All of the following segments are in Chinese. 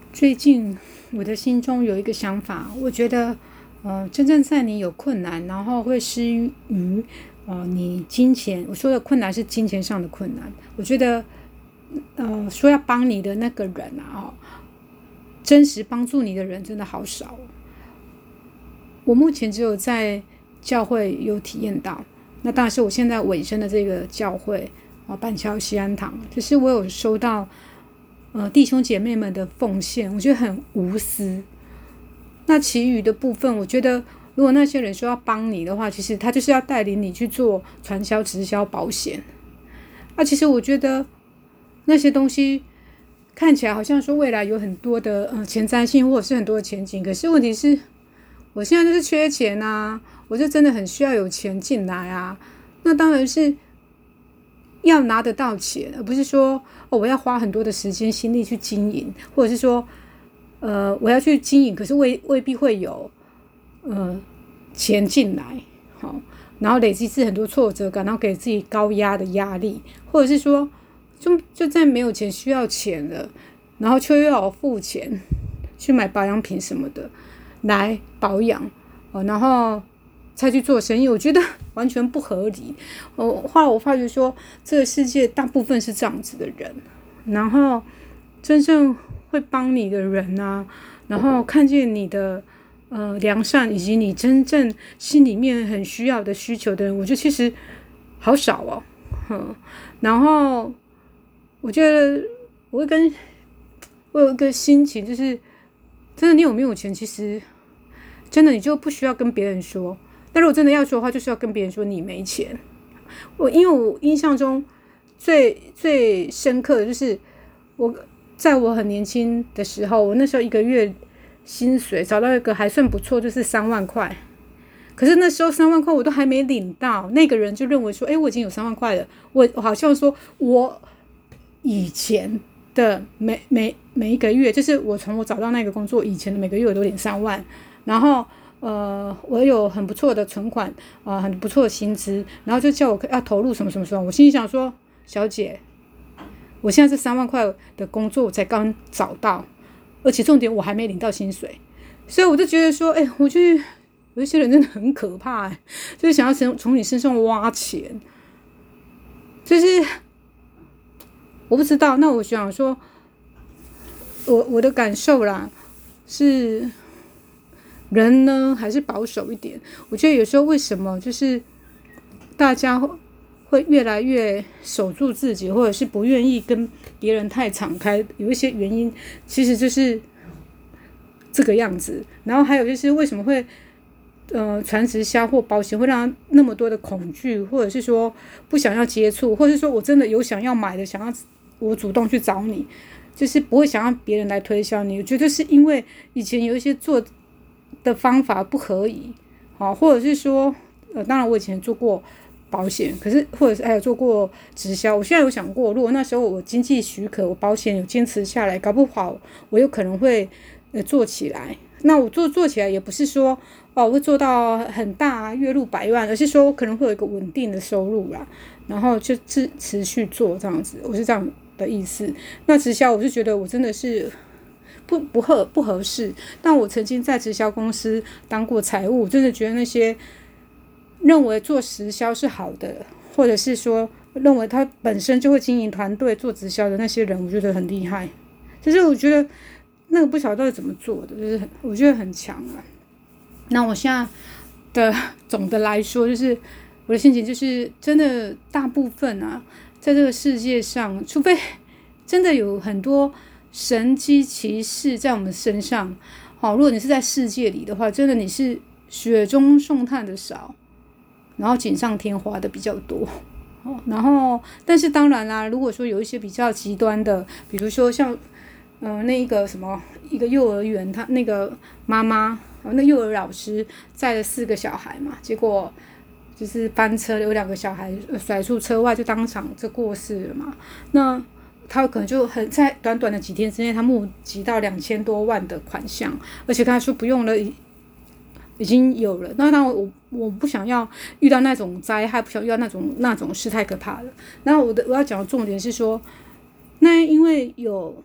最近我的心中有一个想法，我觉得，真正在你有困难，然后会施于你金钱，我说的困难是金钱上的困难。我觉得，说要帮你的那个人真实帮助你的人真的好少。我目前只有在教会有体验到，那当然是我现在委身的这个教会板桥西安堂，就是我有收到。弟兄姐妹们的奉献，我觉得很无私。那其余的部分，我觉得如果那些人说要帮你的话，其实他就是要带领你去做传销、直销、保险。其实我觉得那些东西看起来好像说未来有很多的前瞻性，或者是很多的前景。可是问题是，我现在就是缺钱啊，我就真的很需要有钱进来啊。那当然是要拿得到钱，而不是说我要花很多的时间心力去经营，或者是说我要去经营，可是未必会有钱进来，然后累积自很多挫折感，然后给自己高压的压力，或者是说就在没有钱需要钱了，然后却又要付钱去买保养品什么的来保养，然后才去做生意，我觉得完全不合理。后来我发觉说，这个世界大部分是这样子的人，然后真正会帮你的人啊，然后看见你的良善以及你真正心里面很需要的需求的人，我觉得其实好少哦。然后我觉得我有一个心情，就是真的你有没有钱，其实真的你就不需要跟别人说。但如果真的要说的话，就是要跟别人说你没钱。因为我印象中最深刻的就是在我很年轻的时候，我那时候一个月薪水找到一个还算不错，就是3万块。可是那时候3万块我都还没领到，那个人就认为说，我已经有3万块了。我好像说我以前的每一个月，就是我找到那个工作以前的每个月我都领3万，然后我有很不错的存款很不错的薪资，然后就叫我要投入什么什么什么。我心里想说，小姐，我现在这3万块的工作我才刚找到，而且重点我还没领到薪水，所以我就觉得说，我觉得有一些人真的很可怕，就是想要从你身上挖钱，就是我不知道。那我想说，我的感受啦是。人呢还是保守一点，我觉得有时候为什么就是大家会越来越守住自己，或者是不愿意跟别人太敞开，有一些原因其实就是这个样子。然后还有就是为什么会传直销或保险会让那么多的恐惧，或者是说不想要接触，或者是说我真的有想要买的，想要我主动去找你，就是不会想要别人来推销你。我觉得是因为以前有一些做的方法不合宜，或者是说，当然我以前做过保险，可是或者是还有做过直销。我现在有想过，如果那时候我经济许可，我保险有坚持下来，搞不好我有可能会做起来。那我做起来也不是说我会做到很大月入100万，而是说我可能会有一个稳定的收入啦，然后就持续做这样子，我是这样的意思。那直销我是觉得我真的是。不合适，但我曾经在直销公司当过财务，真的觉得那些认为做直销是好的，或者是说认为他本身就会经营团队做直销的那些人，我觉得很厉害。就是我觉得那个不晓得到底怎么做的，就是我觉得很强啊。那我现在的总的来说，就是我的心情就是真的大部分在这个世界上，除非真的有很多。神机骑士在我们身上，如果你是在世界里的话，真的你是雪中送炭的少，然后锦上添花的比较多，然后但是当然啦，如果说有一些比较极端的，比如说像那个什么一个幼儿园，他那个妈妈那幼儿老师载了4个小孩嘛，结果就是翻车，有2个小孩甩出车外就当场就过世了嘛，那。他可能就在短短的几天之内，他募集到2000多万的款项，而且跟他说不用了，已经有了。那当然我不想要遇到那种灾害，不想遇到那种事，太可怕了。然后我要讲的重点是说，那因为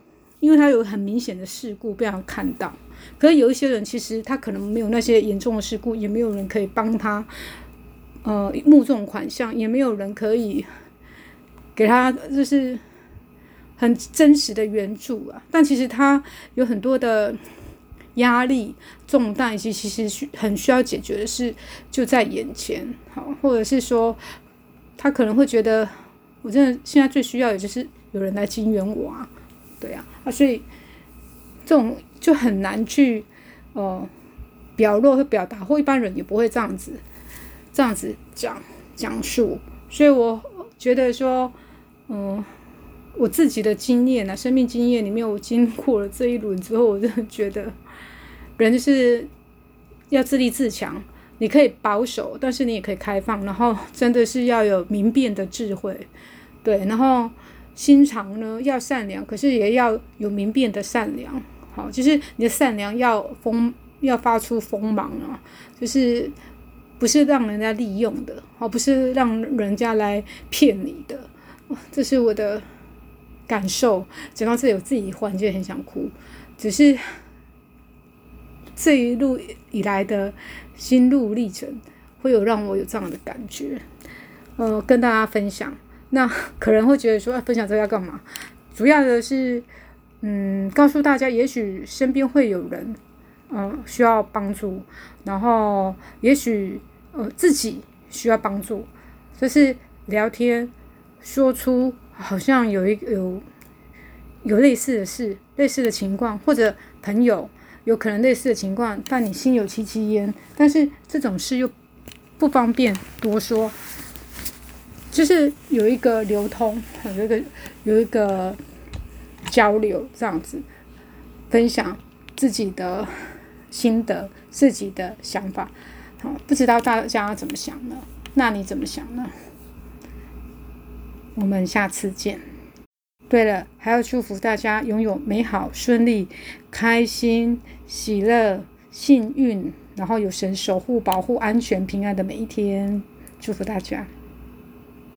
因为他有很明显的事故被他看到。可是有一些人其实他可能没有那些严重的事故，也没有人可以帮他募这种款项，也没有人可以给他就是很真实的援助啊。但其实他有很多的压力重担，以及其实很需要解决的事就在眼前。好，或者是说他可能会觉得我真的现在最需要的就是有人来支援我啊，对啊，所以这种就很难去表露和表达，或一般人也不会这样子讲述。所以我觉得说我自己的经验啊，生命经验里面，我经过了这一轮之后，我真的觉得人就是要自立自强。你可以保守，但是你也可以开放，然后真的是要有明辨的智慧，对，然后心肠呢要善良，可是也要有明辨的善良。好，就是你的善良要发出锋芒啊，就是不是让人家利用的，不是让人家来骗你的。这是我的感受。讲到这里，我自己忽然间很想哭，只是这一路以来的心路历程，会有让我有这样的感觉，跟大家分享。那可能会觉得说，分享这个要干嘛？主要的是，告诉大家，也许身边会有人，需要帮助，然后也许自己需要帮助，就是聊天说出好像有类似的事、类似的情况，或者朋友有可能类似的情况，但你心有戚戚焉，但是这种事又不方便多说，就是有一个流通，有一个交流，这样子分享自己的心得、自己的想法。好，不知道大家怎么想呢？那你怎么想呢？我们下次见。对了，还要祝福大家拥有美好、顺利、开心、喜乐、幸运，然后有神守护、保护、安全、平安的每一天。祝福大家。